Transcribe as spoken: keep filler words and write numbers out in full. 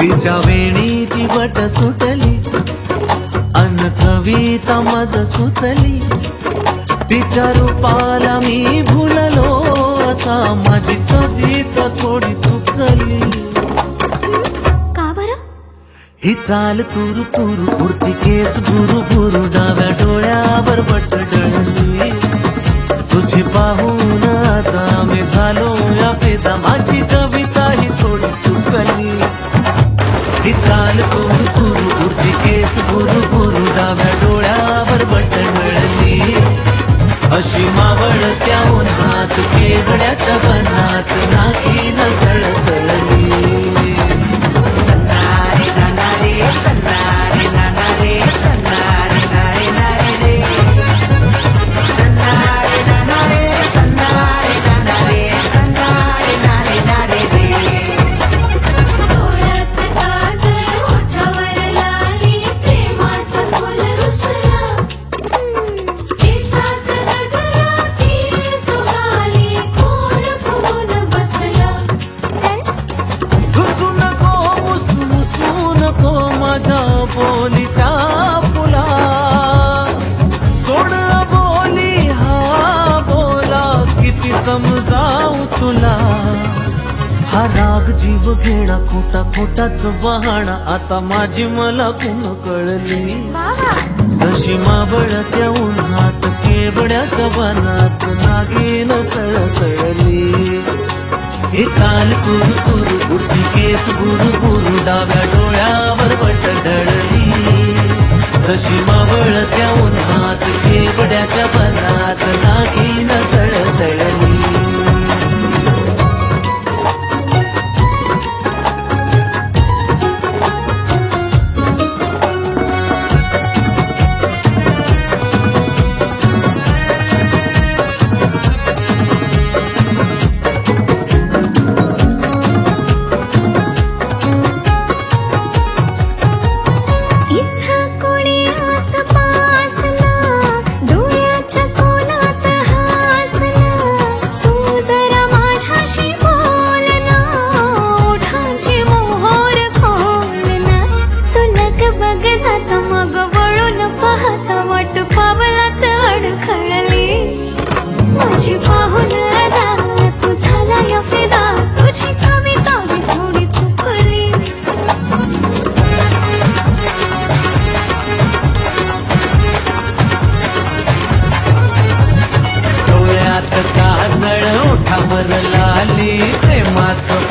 तिच्या वेणीची वट सुटली अन कविता मज सुचली, तिच्या रूपाला मी भुललो असा माझी कविता थोडी चुकली। का बरं? ही चाल तुरु तुरु पुरती केस गुरु गुरु डाव्या डोळ्यावर बट डळली, तुझी पाहून आता मी झालो या फिदा, माझी कविता ही थोडी चुकली। ही चाल तुरु तुरु पुरती केस गुरु गुरु डाव्या डोळ्यावर बट डळली, अशी मावळत्या उन्हात केवड्याच्या बनात नाकी न सळसळली। बोलीच्या फुला सोड बोली हा बोला, किती समजाऊ तुला। हा राग जीव घेणा खोटा खोटाच बहाणा, आता माझी मला कुण कळली। जशी मावळत्या उन्हात केवड्याच्या बनात नागिन सळसळली। हे चाल कुरु कुरु उडती केस गुरु गुरु डाव्या डोळ्यावर बट डळली, जशी मावळत्या उन्हात केवड्याच्या बनात नागिन सळसळली। माझी पाहून आता तू झाला या फिदा, तुझी कविता ही थोडी चुकली। डोळ्यात काजळ ओठावर लाली, प्रेमाचं